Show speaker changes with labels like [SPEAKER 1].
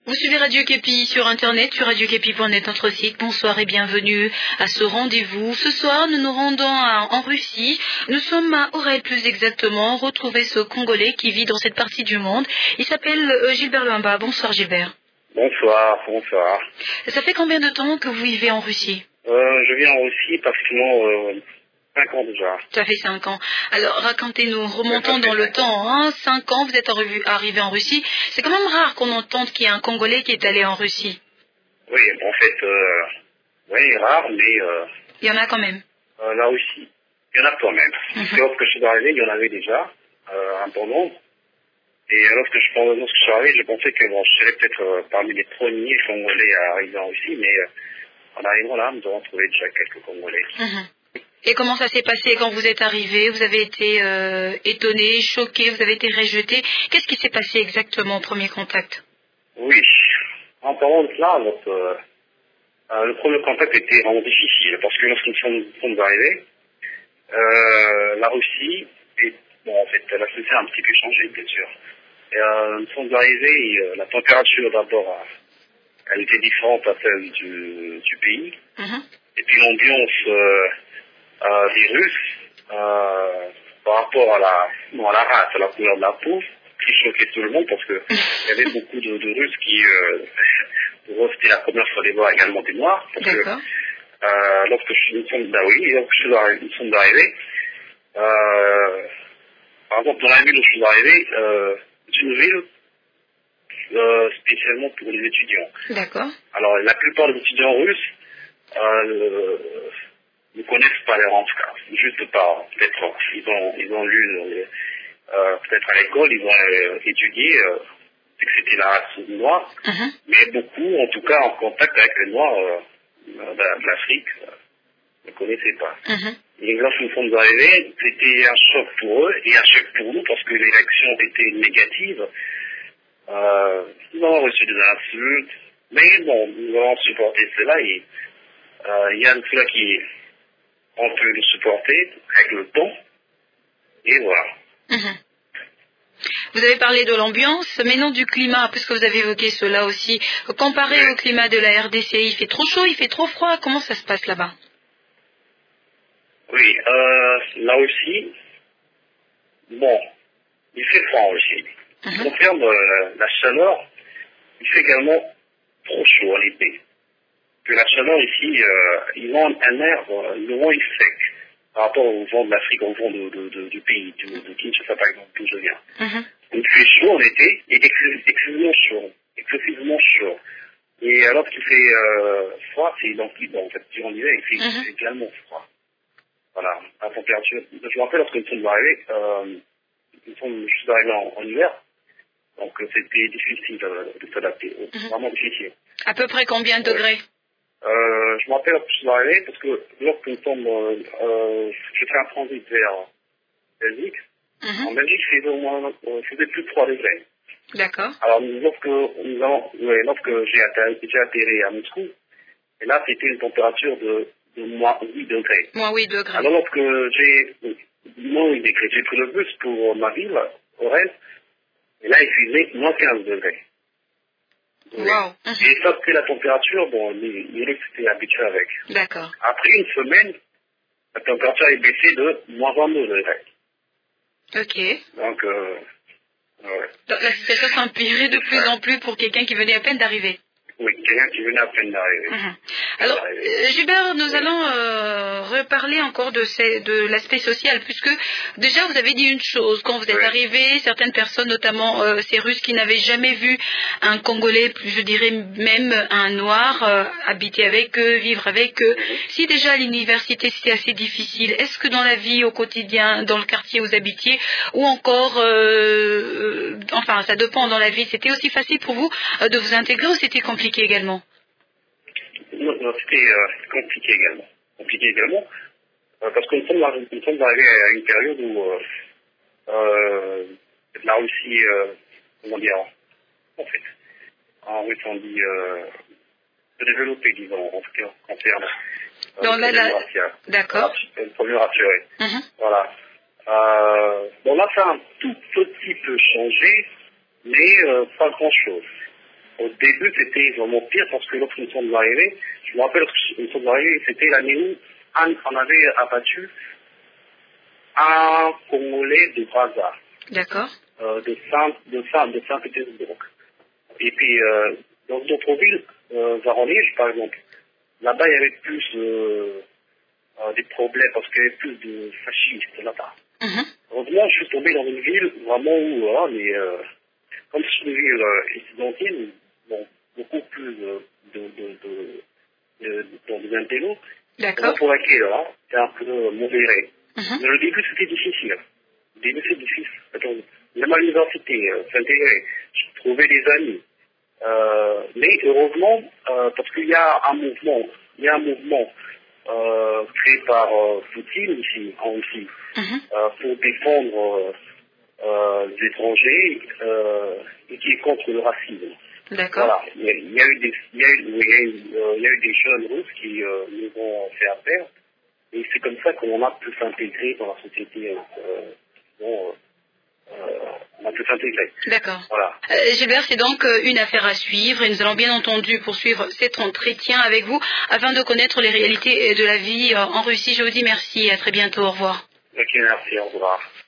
[SPEAKER 1] Vous suivez Radio Képi sur Internet, sur radioképi.net, notre site. Bonsoir et bienvenue à ce rendez-vous. Ce soir, nous nous rendons en Russie. Nous sommes à Orel, plus exactement, retrouver ce Congolais qui vit dans cette partie du monde. Il s'appelle Gilbert Luamba. Bonsoir Gilbert.
[SPEAKER 2] Bonsoir, bonsoir.
[SPEAKER 1] Ça fait combien de temps que vous vivez en Russie?
[SPEAKER 2] Je viens en Russie pratiquement 5 ans déjà.
[SPEAKER 1] Ça fait 5 ans. Alors, racontez-nous, remontons dans le temps. 5 ans, vous êtes arrivé en Russie. C'est quand même rare qu'on entende qu'il y a un Congolais qui est allé en Russie.
[SPEAKER 2] Oui, en fait, oui, rare, mais...
[SPEAKER 1] il y en a quand même.
[SPEAKER 2] La Russie, il y en a quand même. Parce que lorsque je suis arrivé, il y en avait déjà, un bon nombre. Et lorsque je suis arrivé, je pensais que bon, je serais peut-être parmi les premiers Congolais à arriver en Russie, mais en arrivant là, nous avons trouvé déjà quelques Congolais.
[SPEAKER 1] Et comment ça s'est passé quand vous êtes arrivé? Vous avez été étonné, choqué, vous avez été rejeté. Qu'est-ce qui s'est passé exactement au premier contact?
[SPEAKER 2] Oui, en parlant de cela, le premier contact était vraiment difficile, parce que lorsque nous sommes arrivés, la Russie, en fait, la société a un petit peu changé, bien sûr. Et, nous sommes arrivés, et, la température d'abord, elle était différente à celle du pays. Et puis l'ambiance des Russes, par rapport à la race, à la couleur de la peau, qui choquait tout le monde, parce que il y avait beaucoup de Russes qui, c'était la première fois les voir également des Noirs. Parce que lorsque nous sommes arrivés, par exemple, dans la ville où je suis arrivé, c'est une ville spécialement pour les étudiants.
[SPEAKER 1] D'accord.
[SPEAKER 2] Alors, la plupart des étudiants russes ne connaissent pas les en tout cas. Juste par, peut-être, ils ont lu, peut-être à l'école, ils ont étudié que c'était la race noire, mais beaucoup, en tout cas, en contact avec les Noirs de l'Afrique, ne connaissaient pas. Et lorsque nous sommes arrivés, c'était un choc pour eux et un choc pour nous parce que les réactions étaient négatives. Nous avons reçu des insultes, mais bon, nous avons supporté cela et il y a cela qui, on peut le supporter avec le temps et voilà.
[SPEAKER 1] Vous avez parlé de l'ambiance, mais non du climat, puisque vous avez évoqué cela aussi. Comparé au climat de la RDC, il fait trop chaud, il fait trop froid, comment ça se passe là-bas?
[SPEAKER 2] Oui, là aussi, bon, il fait froid aussi. En concerne la chaleur, il fait également trop chaud en été. Que la chaleur ici, ils ont un air, le vent est sec par rapport au vent de l'Afrique, au vent du pays, de Kinshasa par exemple, d'où je viens. Donc il fait chaud en été et excessivement chaud. Et alors qu'il fait froid, c'est donc en fait, durant l'hiver, il fait également froid. Voilà, la température. Je me rappelle lorsque nous sommes arrivés, je suis arrivé en hiver, donc c'était difficile de s'adapter, vraiment difficile.
[SPEAKER 1] À peu près combien de degrés?
[SPEAKER 2] Je me rappelle lorsque je suis arrivé, parce que lorsque nous sommes, je fais un transit vers Belgique. En Belgique, il faisait plus de 3 degrés.
[SPEAKER 1] D'accord.
[SPEAKER 2] Alors, lorsque j'ai atterri à Moscou, et là, c'était une température de moins 8 degrés.
[SPEAKER 1] Moins 8 degrés.
[SPEAKER 2] Alors, lorsque j'ai pris le bus pour ma ville, Orel, et là, il faisait moins 15 degrés.
[SPEAKER 1] Wow.
[SPEAKER 2] Et ça, c'est la température, bon, l'élève s'était habitué avec.
[SPEAKER 1] D'accord.
[SPEAKER 2] Après une semaine, la température est baissée de moins 22 degrés.
[SPEAKER 1] Ok.
[SPEAKER 2] Donc,
[SPEAKER 1] Donc la situation s'empirait de plus en plus pour quelqu'un qui venait à peine d'arriver.
[SPEAKER 2] Oui, quelqu'un qui venait à peine d'arriver.
[SPEAKER 1] Alors, Gilbert, nous allons reparler encore de l'aspect social, puisque déjà vous avez dit une chose, quand vous êtes arrivé, certaines personnes, notamment ces Russes qui n'avaient jamais vu un Congolais, je dirais même un Noir, habiter avec eux, vivre avec eux. Si déjà à l'université c'était assez difficile, est-ce que dans la vie au quotidien, dans le quartier où vous habitiez, ou encore, enfin ça dépend dans la vie, c'était aussi facile pour vous de vous intégrer ou c'était compliqué également?
[SPEAKER 2] Non, c'était compliqué également. Parce que nous sommes arrivés à une période où la Russie, comment dire, en fait, en Russie on dit se développer, disons, en tout cas, en termes
[SPEAKER 1] d'accord.
[SPEAKER 2] Le premier rassuré. Voilà. Bon, là, ça a un tout petit peu changé, mais pas grand-chose. Au début, c'était vraiment pire parce que lorsque nous sommes arrivés, je me rappelle que nous sommes arrivés, c'était l'année où on avait abattu un Congolais de Brazza,
[SPEAKER 1] D'accord.
[SPEAKER 2] de Saint-Pétersbourg. Et puis, dans d'autres villes, Voronezh par exemple, là-bas, il y avait plus des problèmes parce qu'il y avait plus de fascistes là-bas. Heureusement, je suis tombé dans une ville vraiment où, comme c'est une ville étudiantine, bon, beaucoup plus dans des intellos,
[SPEAKER 1] D'accord.
[SPEAKER 2] pour laquelle, là, c'est un peu modéré. Mais le début, c'était difficile. Le début, c'est difficile. Attends, même à l'université, s'intégrer, je trouvais des amis. Mais heureusement, parce qu'il y a un mouvement, créé par Poutine ici, en Russie, pour défendre les étrangers et qui est contre le racisme.
[SPEAKER 1] D'accord.
[SPEAKER 2] Voilà, il y a eu des jeunes Russes qui nous ont fait affaire, et c'est comme ça qu'on a pu s'intégrer dans la société. On a pu s'intégrer.
[SPEAKER 1] D'accord.
[SPEAKER 2] Voilà.
[SPEAKER 1] Gilbert, c'est donc une affaire à suivre et nous allons bien entendu poursuivre cet entretien avec vous afin de connaître les réalités de la vie en Russie. Je vous dis merci et à très bientôt. Au revoir.
[SPEAKER 2] Ok, merci, au revoir.